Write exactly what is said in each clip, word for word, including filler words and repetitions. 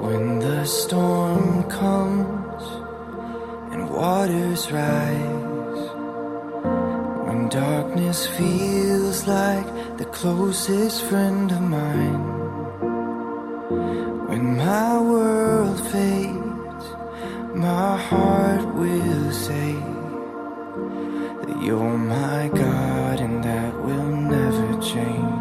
When the storm comes and waters rise, when darkness feels like the closest friend of mine, when my world fades, my heart will say that you're my God and that will never change.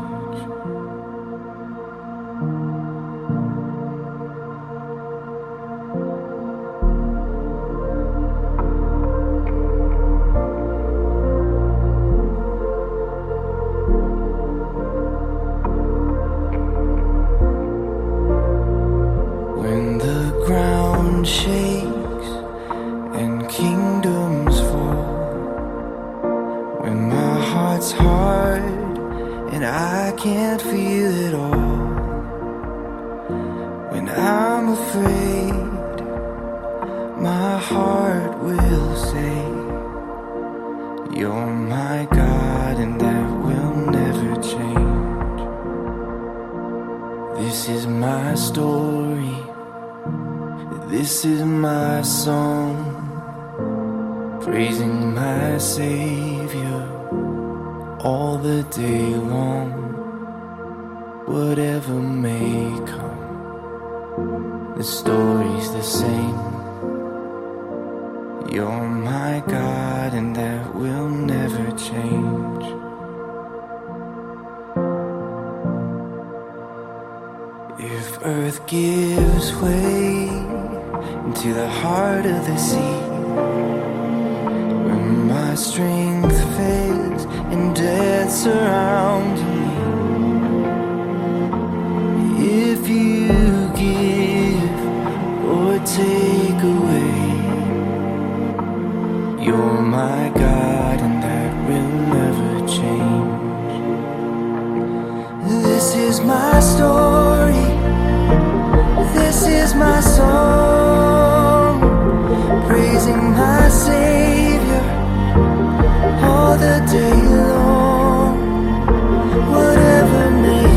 When the ground shakes and kingdoms fall, when my heart's hard and I can't feel it all, when I'm afraid, my heart will say, you're my God and that will never change. This is my story, this is my song, praising my Savior all the day long. Whatever may come, the story's the same. You're my God and that will never change. If earth gives way into the heart of the sea, when my strength fails and death surrounds me, if you give or take away, you're my God and that will never change. This is my story, this is my song, praising my Savior all the day long. Whatever may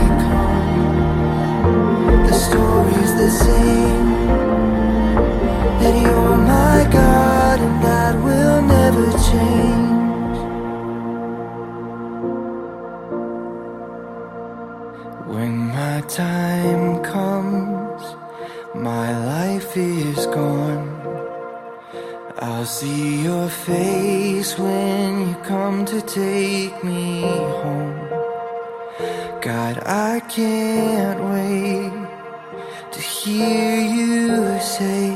come, the story's the same, that you're my God and that will never change. When my time comes, my life is gone, I'll see your face when you come to take me home. God, I can't wait to hear you say